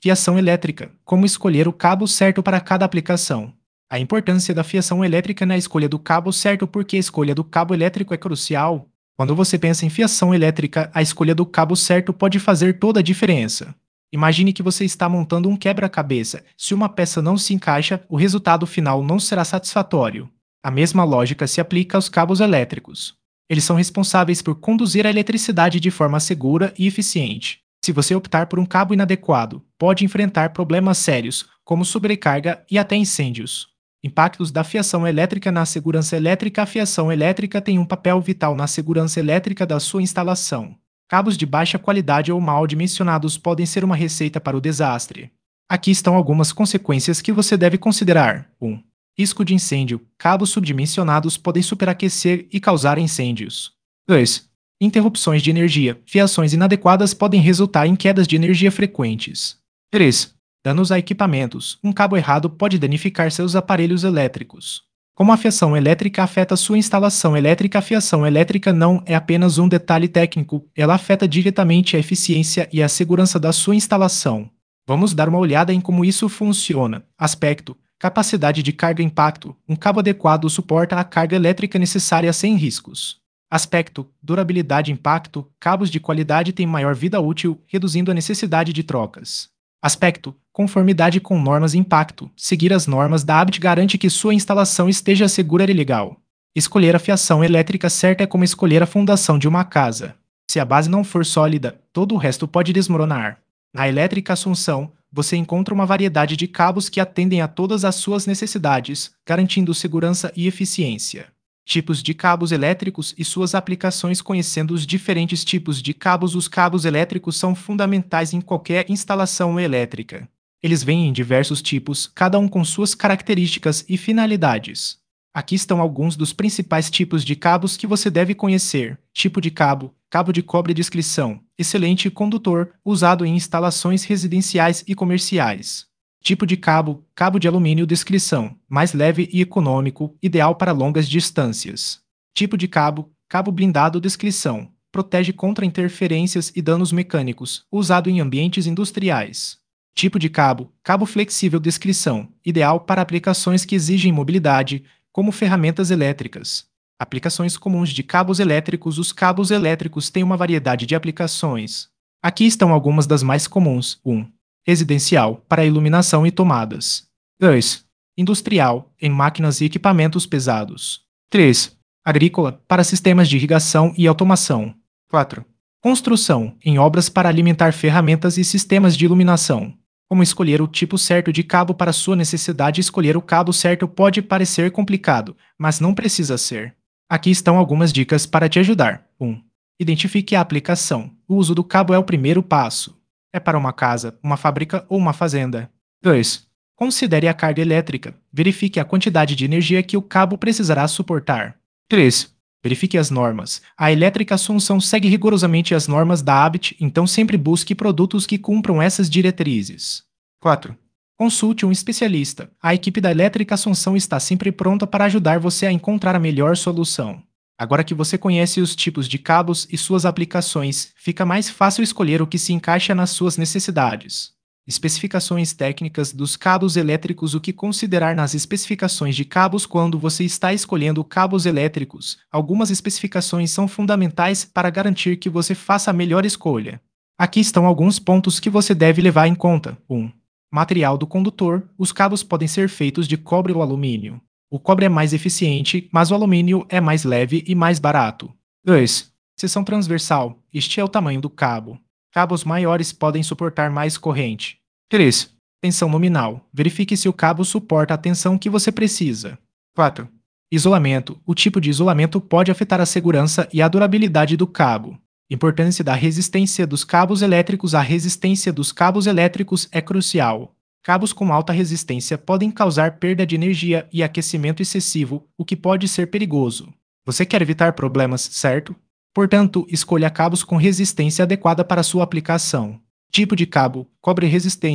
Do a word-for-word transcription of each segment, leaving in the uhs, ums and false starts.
Fiação elétrica. Como escolher o cabo certo para cada aplicação. A importância da fiação elétrica na escolha do cabo certo, porque a escolha do cabo elétrico é crucial. Quando você pensa em fiação elétrica, a escolha do cabo certo pode fazer toda a diferença. Imagine que você está montando um quebra-cabeça. Se uma peça não se encaixa, o resultado final não será satisfatório. A mesma lógica se aplica aos cabos elétricos. Eles são responsáveis por conduzir a eletricidade de forma segura e eficiente. Se você optar por um cabo inadequado, pode enfrentar problemas sérios, como sobrecarga e até incêndios. Impactos da fiação elétrica na segurança elétrica. A fiação elétrica tem um papel vital na segurança elétrica da sua instalação. Cabos de baixa qualidade ou mal dimensionados podem ser uma receita para o desastre. Aqui estão algumas consequências que você deve considerar. um. Risco de incêndio. Cabos subdimensionados podem superaquecer e causar incêndios. dois. Interrupções de energia. Fiações inadequadas podem resultar em quedas de energia frequentes. três. Danos a equipamentos. Um cabo errado pode danificar seus aparelhos elétricos. Como a fiação elétrica afeta sua instalação elétrica. A fiação elétrica não é apenas um detalhe técnico, ela afeta diretamente a eficiência e a segurança da sua instalação. Vamos dar uma olhada em como isso funciona. Aspecto: capacidade de carga e impacto. Um cabo adequado suporta a carga elétrica necessária sem riscos. Aspecto: durabilidade e impacto. Cabos de qualidade têm maior vida útil, reduzindo a necessidade de trocas. Aspecto: conformidade com normas e impacto. Seguir as normas da A B T garante que sua instalação esteja segura e legal. Escolher a fiação elétrica certa é como escolher a fundação de uma casa. Se a base não for sólida, todo o resto pode desmoronar. Na Elétrica Assunção, você encontra uma variedade de cabos que atendem a todas as suas necessidades, garantindo segurança e eficiência. Tipos de cabos elétricos e suas aplicações. Conhecendo os diferentes tipos de cabos, os cabos elétricos são fundamentais em qualquer instalação elétrica. Eles vêm em diversos tipos, cada um com suas características e finalidades. Aqui estão alguns dos principais tipos de cabos que você deve conhecer. Tipo de cabo: cabo de cobre de inscrição, excelente condutor, usado em instalações residenciais e comerciais. Tipo de cabo: cabo de alumínio de inscrição, mais leve e econômico, ideal para longas distâncias. Tipo de cabo: cabo blindado de inscrição, protege contra interferências e danos mecânicos, usado em ambientes industriais. Tipo de cabo: cabo flexível de inscrição, ideal para aplicações que exigem mobilidade, como ferramentas elétricas. Aplicações comuns de cabos elétricos. Os cabos elétricos têm uma variedade de aplicações. Aqui estão algumas das mais comuns. um. Residencial, para iluminação e tomadas. dois. Industrial, em máquinas e equipamentos pesados. três. Agrícola, para sistemas de irrigação e automação. quatro. Construção, em obras para alimentar ferramentas e sistemas de iluminação. Como escolher o tipo certo de cabo para sua necessidade? Escolher o cabo certo pode parecer complicado, mas não precisa ser. Aqui estão algumas dicas para te ajudar. um. Identifique a aplicação. O uso do cabo é o primeiro passo. É para uma casa, uma fábrica ou uma fazenda. dois. Considere a carga elétrica. Verifique a quantidade de energia que o cabo precisará suportar. três. Verifique as normas. A Elétrica Assunção segue rigorosamente as normas da A B T, então sempre busque produtos que cumpram essas diretrizes. quatro. Consulte um especialista. A equipe da Elétrica Assunção está sempre pronta para ajudar você a encontrar a melhor solução. Agora que você conhece os tipos de cabos e suas aplicações, fica mais fácil escolher o que se encaixa nas suas necessidades. Especificações técnicas dos cabos elétricos. O que considerar nas especificações de cabos quando você está escolhendo cabos elétricos? Algumas especificações são fundamentais para garantir que você faça a melhor escolha. Aqui estão alguns pontos que você deve levar em conta. um. Material do condutor. Os cabos podem ser feitos de cobre ou alumínio. O cobre é mais eficiente, mas o alumínio é mais leve e mais barato. dois. Seção transversal. Este é o tamanho do cabo. Cabos maiores podem suportar mais corrente. três. Tensão nominal. Verifique se o cabo suporta a tensão que você precisa. quatro. Isolamento. O tipo de isolamento pode afetar a segurança e a durabilidade do cabo. Importância da resistência dos cabos elétricos. A resistência dos cabos elétricos é crucial. Cabos com alta resistência podem causar perda de energia e aquecimento excessivo, o que pode ser perigoso. Você quer evitar problemas, certo? Portanto, escolha cabos com resistência adequada para sua aplicação. Tipo de cabo: cobre resistência.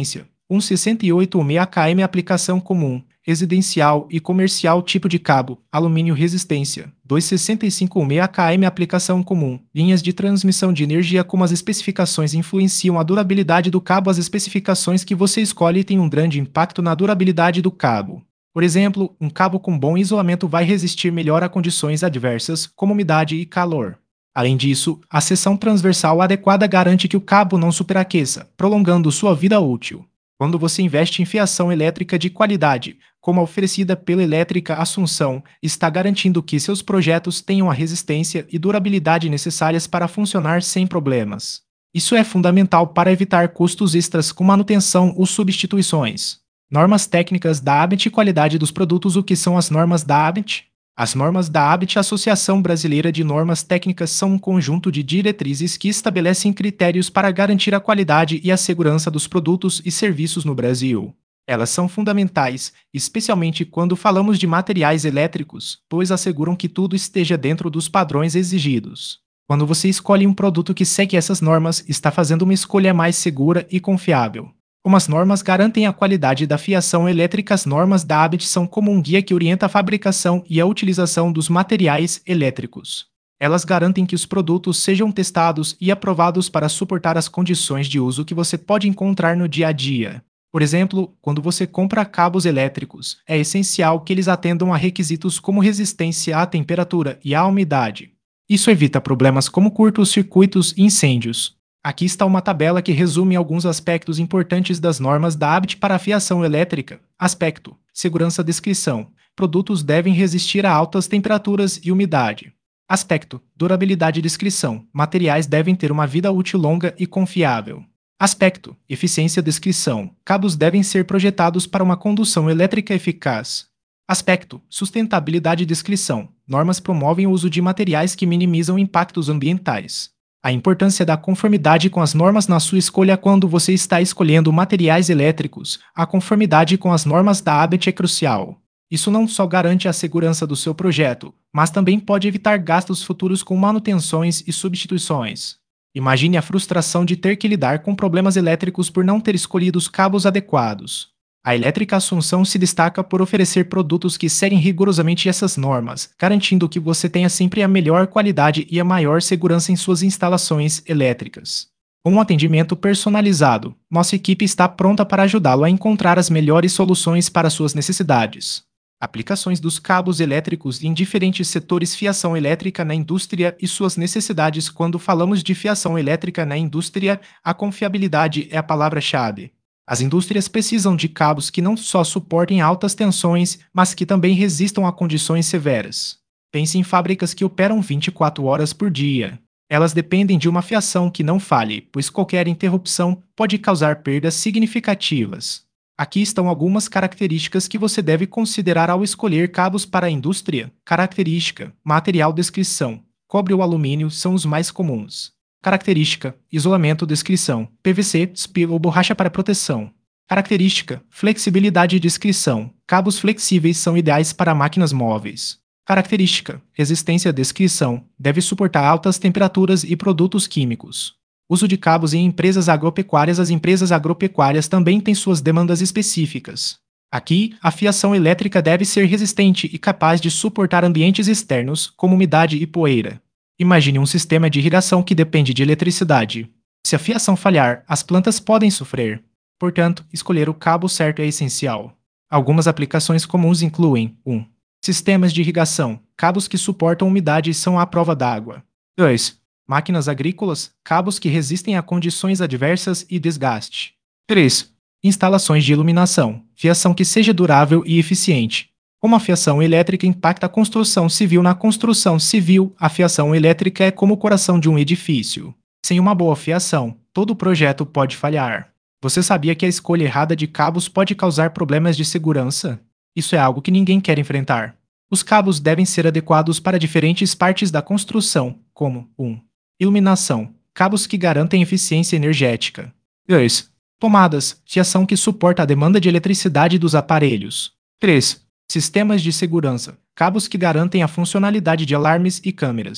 cento e sessenta e oito km aplicação comum, residencial e comercial tipo de cabo, alumínio resistência, duzentos e sessenta e cinco km aplicação comum, linhas de transmissão de energia. Como as especificações influenciam a durabilidade do cabo, as especificações que você escolhe têm um grande impacto na durabilidade do cabo. Por exemplo, um cabo com bom isolamento vai resistir melhor a condições adversas, como umidade e calor. Além disso, a seção transversal adequada garante que o cabo não superaqueça, prolongando sua vida útil. Quando você investe em fiação elétrica de qualidade, como a oferecida pela Elétrica Assunção, está garantindo que seus projetos tenham a resistência e durabilidade necessárias para funcionar sem problemas. Isso é fundamental para evitar custos extras com manutenção ou substituições. Normas técnicas da A B I T e qualidade dos produtos. O que são as normas da A B I T? As normas da A B I T, Associação Brasileira de Normas Técnicas, são um conjunto de diretrizes que estabelecem critérios para garantir a qualidade e a segurança dos produtos e serviços no Brasil. Elas são fundamentais, especialmente quando falamos de materiais elétricos, pois asseguram que tudo esteja dentro dos padrões exigidos. Quando você escolhe um produto que segue essas normas, está fazendo uma escolha mais segura e confiável. Como as normas garantem a qualidade da fiação elétrica? As normas da A B I T são como um guia que orienta a fabricação e a utilização dos materiais elétricos. Elas garantem que os produtos sejam testados e aprovados para suportar as condições de uso que você pode encontrar no dia a dia. Por exemplo, quando você compra cabos elétricos, é essencial que eles atendam a requisitos como resistência à temperatura e à umidade. Isso evita problemas como curtos-circuitos e incêndios. Aqui está uma tabela que resume alguns aspectos importantes das normas da A B I T para a fiação elétrica. Aspecto: segurança. Descrição: produtos devem resistir a altas temperaturas e umidade. Aspecto: durabilidade. Descrição: materiais devem ter uma vida útil longa e confiável. Aspecto: eficiência. Descrição: cabos devem ser projetados para uma condução elétrica eficaz. Aspecto: sustentabilidade. Descrição: normas promovem o uso de materiais que minimizam impactos ambientais. A importância da conformidade com as normas na sua escolha. Quando você está escolhendo materiais elétricos, a conformidade com as normas da A B I T é crucial. Isso não só garante a segurança do seu projeto, mas também pode evitar gastos futuros com manutenções e substituições. Imagine a frustração de ter que lidar com problemas elétricos por não ter escolhido os cabos adequados. A Elétrica Assunção se destaca por oferecer produtos que seguem rigorosamente essas normas, garantindo que você tenha sempre a melhor qualidade e a maior segurança em suas instalações elétricas. Com um atendimento personalizado, nossa equipe está pronta para ajudá-lo a encontrar as melhores soluções para suas necessidades. Aplicações dos cabos elétricos em diferentes setores. Fiação elétrica na indústria e suas necessidades. Quando falamos de fiação elétrica na indústria, a confiabilidade é a palavra-chave. As indústrias precisam de cabos que não só suportem altas tensões, mas que também resistam a condições severas. Pense em fábricas que operam vinte e quatro horas por dia. Elas dependem de uma fiação que não falhe, pois qualquer interrupção pode causar perdas significativas. Aqui estão algumas características que você deve considerar ao escolher cabos para a indústria. Característica: material. Descrição: cobre ou alumínio são os mais comuns. Característica: isolamento. Descrição: P V C, S P I ou borracha para proteção. Característica: flexibilidade. Descrição: cabos flexíveis são ideais para máquinas móveis. Característica: resistência. Descrição: deve suportar altas temperaturas e produtos químicos. Uso de cabos em empresas agropecuárias. As empresas agropecuárias também têm suas demandas específicas. Aqui, a fiação elétrica deve ser resistente e capaz de suportar ambientes externos, como umidade e poeira. Imagine um sistema de irrigação que depende de eletricidade. Se a fiação falhar, as plantas podem sofrer. Portanto, escolher o cabo certo é essencial. Algumas aplicações comuns incluem: um. Sistemas de irrigação. Cabos que suportam umidade e são à prova d'água. dois. Máquinas agrícolas. Cabos que resistem a condições adversas e desgaste. três. Instalações de iluminação. Fiação que seja durável e eficiente. Como a fiação elétrica impacta a construção civil. Na construção civil, a fiação elétrica é como o coração de um edifício. Sem uma boa fiação, todo o projeto pode falhar. Você sabia que a escolha errada de cabos pode causar problemas de segurança? Isso é algo que ninguém quer enfrentar. Os cabos devem ser adequados para diferentes partes da construção, como um. Iluminação. Cabos que garantem eficiência energética. dois. Tomadas. Fiação que suporta a demanda de eletricidade dos aparelhos. três. Sistemas de segurança. Cabos que garantem a funcionalidade de alarmes e câmeras.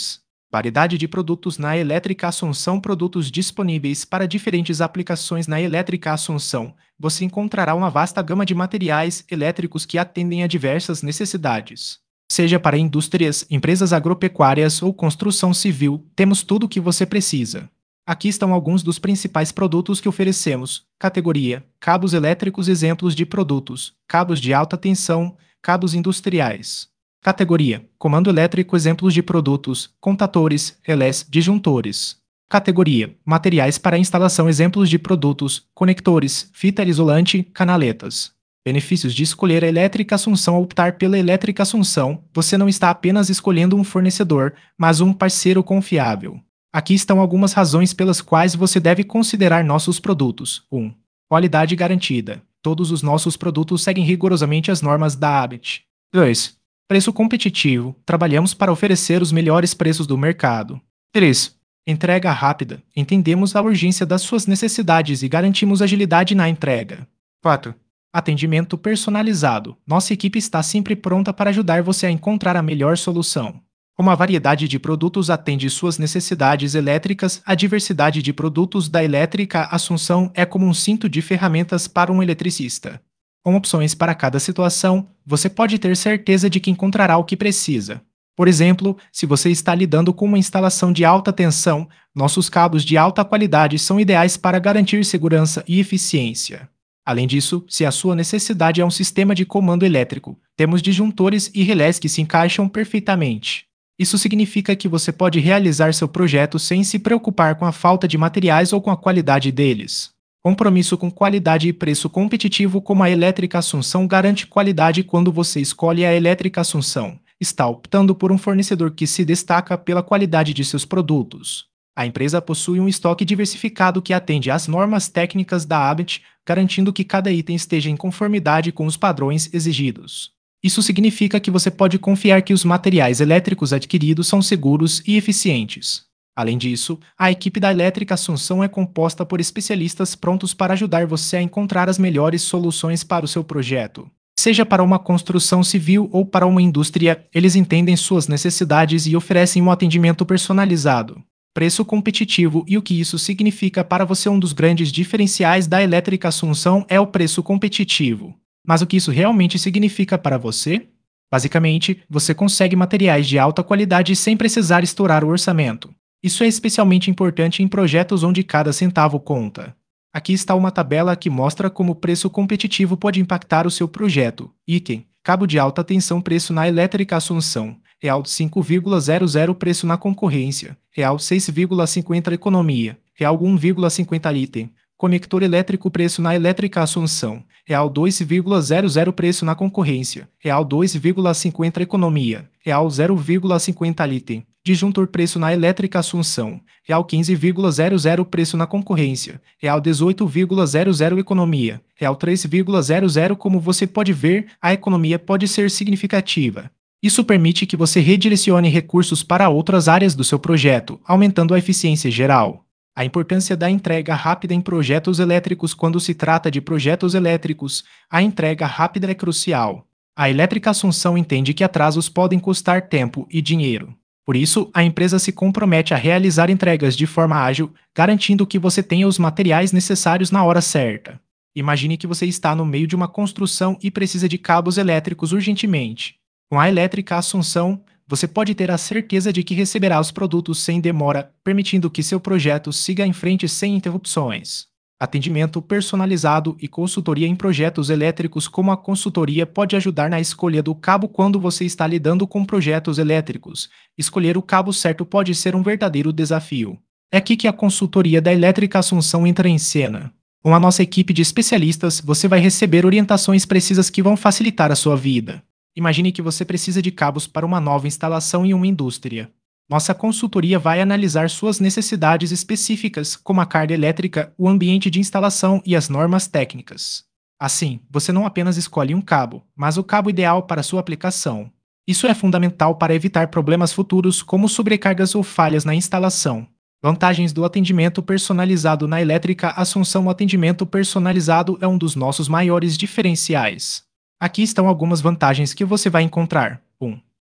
Variedade de produtos na Elétrica Assunção. Produtos disponíveis para diferentes aplicações na Elétrica Assunção. Você encontrará uma vasta gama de materiais elétricos que atendem a diversas necessidades. Seja para indústrias, empresas agropecuárias ou construção civil, temos tudo o que você precisa. Aqui estão alguns dos principais produtos que oferecemos. Categoria: cabos elétricos. Exemplos de produtos: cabos de alta tensão, cabos industriais. Categoria: comando elétrico. Exemplos de produtos: contatores, relés, disjuntores. Categoria: materiais para instalação. Exemplos de produtos: conectores, fita isolante, canaletas. Benefícios de escolher a Elétrica Assunção. Ao optar pela Elétrica Assunção, você não está apenas escolhendo um fornecedor, mas um parceiro confiável. Aqui estão algumas razões pelas quais você deve considerar nossos produtos. um. Qualidade garantida. Todos os nossos produtos seguem rigorosamente as normas da A B T. dois. Preço competitivo. Trabalhamos para oferecer os melhores preços do mercado. três. Entrega rápida. Entendemos a urgência das suas necessidades e garantimos agilidade na entrega. quatro. Atendimento personalizado. Nossa equipe está sempre pronta para ajudar você a encontrar a melhor solução. Como a variedade de produtos atende suas necessidades elétricas, a diversidade de produtos da Elétrica Assunção é como um cinto de ferramentas para um eletricista. Com opções para cada situação, você pode ter certeza de que encontrará o que precisa. Por exemplo, se você está lidando com uma instalação de alta tensão, nossos cabos de alta qualidade são ideais para garantir segurança e eficiência. Além disso, se a sua necessidade é um sistema de comando elétrico, temos disjuntores e relés que se encaixam perfeitamente. Isso significa que você pode realizar seu projeto sem se preocupar com a falta de materiais ou com a qualidade deles. Compromisso com qualidade e preço competitivo. Como a Elétrica Assunção garante qualidade. Quando você escolhe a Elétrica Assunção, está optando por um fornecedor que se destaca pela qualidade de seus produtos. A empresa possui um estoque diversificado que atende às normas técnicas da A B T, garantindo que cada item esteja em conformidade com os padrões exigidos. Isso significa que você pode confiar que os materiais elétricos adquiridos são seguros e eficientes. Além disso, a equipe da Elétrica Assunção é composta por especialistas prontos para ajudar você a encontrar as melhores soluções para o seu projeto. Seja para uma construção civil ou para uma indústria, eles entendem suas necessidades e oferecem um atendimento personalizado. Preço competitivo. E o que isso significa para você? Um dos grandes diferenciais da Elétrica Assunção é o preço competitivo. Mas o que isso realmente significa para você? Basicamente, você consegue materiais de alta qualidade sem precisar estourar o orçamento. Isso é especialmente importante em projetos onde cada centavo conta. Aqui está uma tabela que mostra como o preço competitivo pode impactar o seu projeto. Item: cabo de alta tensão. Preço na Elétrica Assunção: real cinco vírgula zero zero. Preço na concorrência: real seis vírgula cinquenta. Economia: real um vírgula cinquenta. Item: conector elétrico. Preço na Elétrica Assunção: real dois vírgula zero zero. Preço na concorrência: real dois vírgula cinquenta. Economia: real zero vírgula cinquenta. Item: disjuntor. Preço na Elétrica Assunção: real quinze vírgula zero zero. Preço na concorrência: real dezoito vírgula zero zero. Economia: real três vírgula zero zero. Como você pode ver, a economia pode ser significativa. Isso permite que você redirecione recursos para outras áreas do seu projeto, aumentando a eficiência geral. A importância da entrega rápida em projetos elétricos. Quando se trata de projetos elétricos, a entrega rápida é crucial. A Elétrica Assunção entende que atrasos podem custar tempo e dinheiro. Por isso, a empresa se compromete a realizar entregas de forma ágil, garantindo que você tenha os materiais necessários na hora certa. Imagine que você está no meio de uma construção e precisa de cabos elétricos urgentemente. Com a Elétrica Assunção, você pode ter a certeza de que receberá os produtos sem demora, permitindo que seu projeto siga em frente sem interrupções. Atendimento personalizado e consultoria em projetos elétricos. Como a consultoria pode ajudar na escolha do cabo quando você está lidando com projetos elétricos? Escolher o cabo certo pode ser um verdadeiro desafio. É aqui que a consultoria da Elétrica Assunção entra em cena. Com a nossa equipe de especialistas, você vai receber orientações precisas que vão facilitar a sua vida. Imagine que você precisa de cabos para uma nova instalação em uma indústria. Nossa consultoria vai analisar suas necessidades específicas, como a carga elétrica, o ambiente de instalação e as normas técnicas. Assim, você não apenas escolhe um cabo, mas o cabo ideal para sua aplicação. Isso é fundamental para evitar problemas futuros, como sobrecargas ou falhas na instalação. Vantagens do atendimento personalizado na Elétrica Assunção. O atendimento personalizado é um dos nossos maiores diferenciais. Aqui estão algumas vantagens que você vai encontrar. um.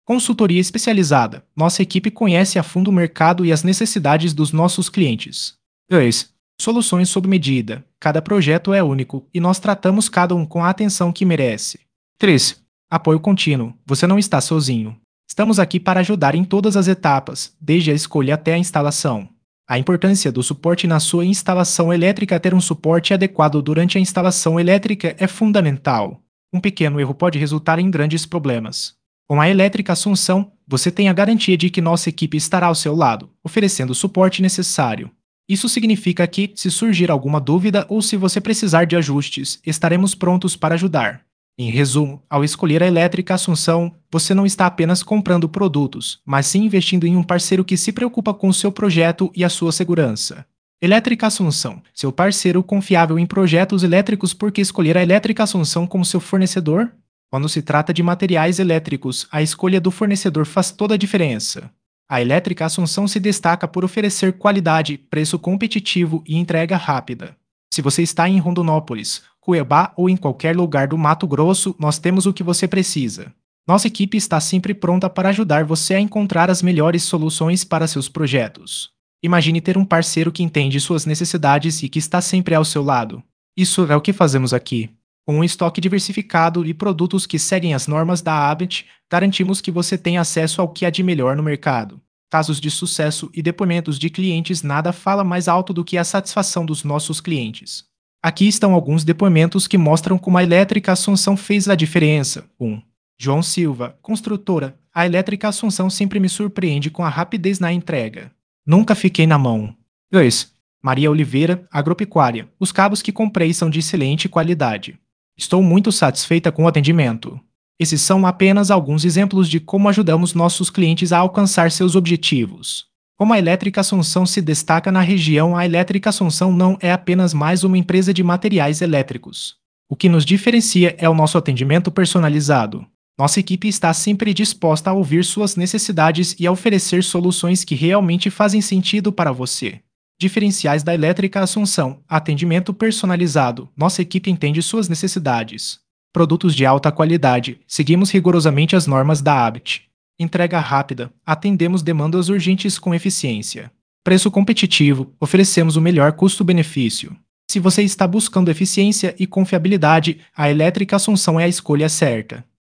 Consultoria especializada. Nossa equipe conhece a fundo o mercado e as necessidades dos nossos clientes. dois. Soluções sob medida. Cada projeto é único e nós tratamos cada um com a atenção que merece. três. Apoio contínuo. Você não está sozinho. Estamos aqui para ajudar em todas as etapas, desde a escolha até a instalação. A importância do suporte na sua instalação elétrica. Ter um suporte adequado durante a instalação elétrica é fundamental. Um pequeno erro pode resultar em grandes problemas. Com a Elétrica Assunção, você tem a garantia de que nossa equipe estará ao seu lado, oferecendo o suporte necessário. Isso significa que, se surgir alguma dúvida ou se você precisar de ajustes, estaremos prontos para ajudar. Em resumo, ao escolher a Elétrica Assunção, você não está apenas comprando produtos, mas sim investindo em um parceiro que se preocupa com o seu projeto e a sua segurança. Elétrica Assunção, seu parceiro confiável em projetos elétricos. Por que escolher a Elétrica Assunção como seu fornecedor? Quando se trata de materiais elétricos, a escolha do fornecedor faz toda a diferença. A Elétrica Assunção se destaca por oferecer qualidade, preço competitivo e entrega rápida. Se você está em Rondonópolis, Cuiabá ou em qualquer lugar do Mato Grosso, nós temos o que você precisa. Nossa equipe está sempre pronta para ajudar você a encontrar as melhores soluções para seus projetos. Imagine ter um parceiro que entende suas necessidades e que está sempre ao seu lado. Isso é o que fazemos aqui. Com um estoque diversificado e produtos que seguem as normas da Abet, garantimos que você tenha acesso ao que há de melhor no mercado. Casos de sucesso e depoimentos de clientes. Nada fala mais alto do que a satisfação dos nossos clientes. Aqui estão alguns depoimentos que mostram como a Elétrica Assunção fez a diferença. um. João Silva, construtora. A Elétrica Assunção sempre me surpreende com a rapidez na entrega. Nunca fiquei na mão. dois. Maria Oliveira, agropecuária. Os cabos que comprei são de excelente qualidade. Estou muito satisfeita com o atendimento. Esses são apenas alguns exemplos de como ajudamos nossos clientes a alcançar seus objetivos. Como a Elétrica Assunção se destaca na região, a Elétrica Assunção não é apenas mais uma empresa de materiais elétricos. O que nos diferencia é o nosso atendimento personalizado. Nossa equipe está sempre disposta a ouvir suas necessidades e a oferecer soluções que realmente fazem sentido para você. Diferenciais da Elétrica Assunção: atendimento personalizado. Nossa equipe entende suas necessidades. Produtos de alta qualidade. Seguimos rigorosamente as normas da Abet. Entrega rápida. Atendemos demandas urgentes com eficiência. Preço competitivo. Oferecemos o melhor custo-benefício. Se você está buscando eficiência e confiabilidade, a Elétrica Assunção é a escolha certa.